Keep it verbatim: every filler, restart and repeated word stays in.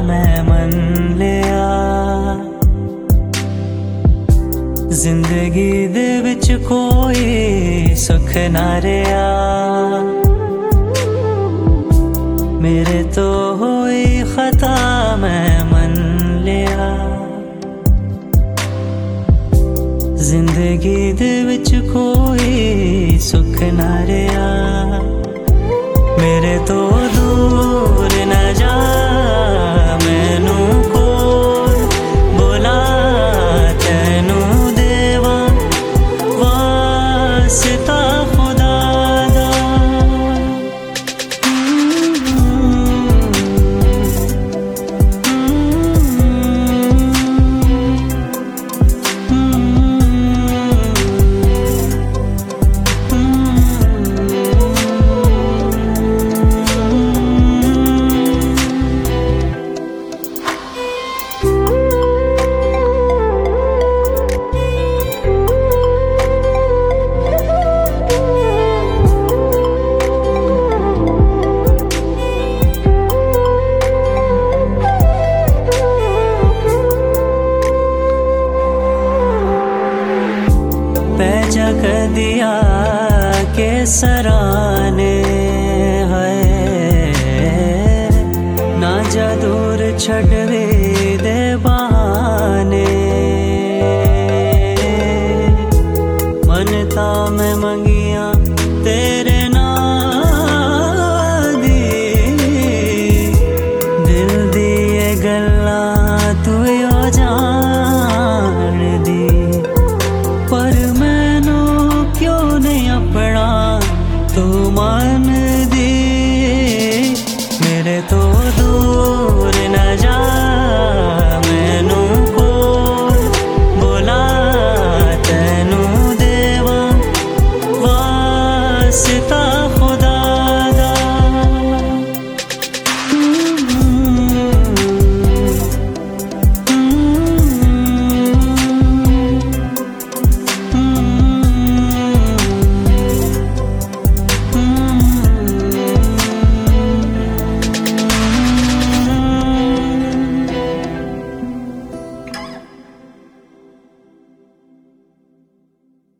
मैं मन लिया। जिंदगी दे विच कोई सुख ना रहा, मेरे तो हुई खता मैं मन लिया। जिंदगी दे विच कोई सुख ना रहा, मेरे तो दूर न जा मैनू कोल बुला तैनू देवा वास्ता खुदा दा। पैजा कर दिया के सराने है, ना जा दूर छड़वे दे बहाने। मनता मैं मंगिया तेरे नाल दी, दिल दी ये गल्लां तू यो जान दी। पर मैनू क्यों नहीं अपना तू मान